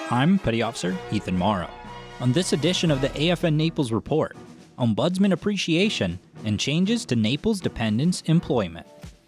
I'm Petty Officer Ethan Morrow. On this edition of the AFN Naples Report, Ombudsman Appreciation and Changes to Naples Dependents Employment.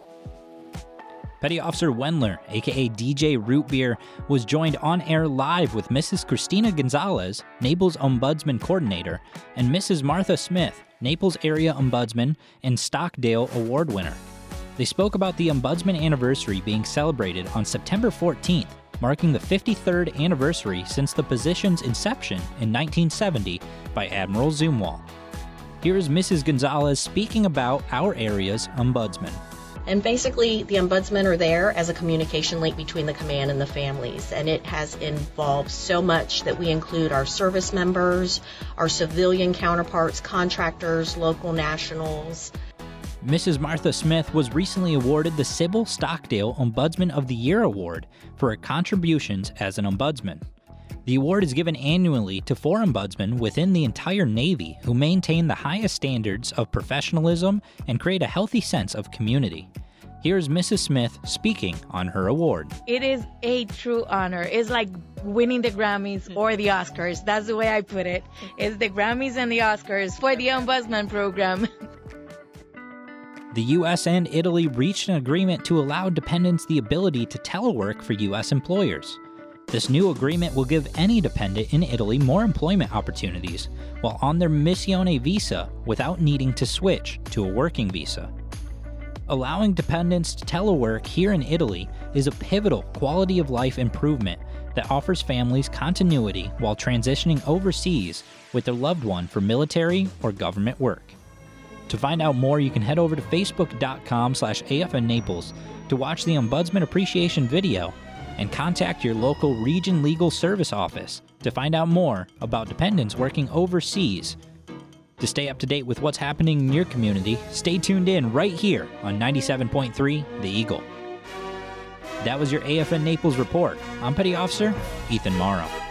Petty Officer Wendler, aka DJ Root Beer, was joined on air live with Mrs. Christina Gonzalez, Naples Ombudsman Coordinator, and Mrs. Martha Smith, Naples Area Ombudsman and Stockdale Award winner. They spoke about the Ombudsman anniversary being celebrated on September 14th, marking the 53rd anniversary since the position's inception in 1970 by Admiral Zumwalt. Here is Mrs. Gonzalez speaking about our area's ombudsman. And basically, the ombudsmen are there as a communication link between the command and the families, and it has involved so much that we include our service members, our civilian counterparts, contractors, local nationals. Mrs. Martha Smith was recently awarded the Sybil Stockdale Ombudsman of the Year Award for her contributions as an ombudsman. The award is given annually to 4 ombudsmen within the entire Navy who maintain the highest standards of professionalism and create a healthy sense of community. Here's Mrs. Smith speaking on her award. It is a true honor. It's like winning the Grammys or the Oscars. That's the way I put it. It's the Grammys and the Oscars for the Ombudsman program. The U.S. and Italy reached an agreement to allow dependents the ability to telework for U.S. employers. This new agreement will give any dependent in Italy more employment opportunities while on their Missione visa without needing to switch to a working visa. Allowing dependents to telework here in Italy is a pivotal quality of life improvement that offers families continuity while transitioning overseas with their loved one for military or government work. To find out more, you can head over to facebook.com/AFNNaples to watch the Ombudsman Appreciation video and contact your local Region Legal Service office to find out more about dependents working overseas. To stay up to date with what's happening in your community, stay tuned in right here on 97.3 The Eagle. That was your AFN Naples report. I'm Petty Officer Ethan Morrow.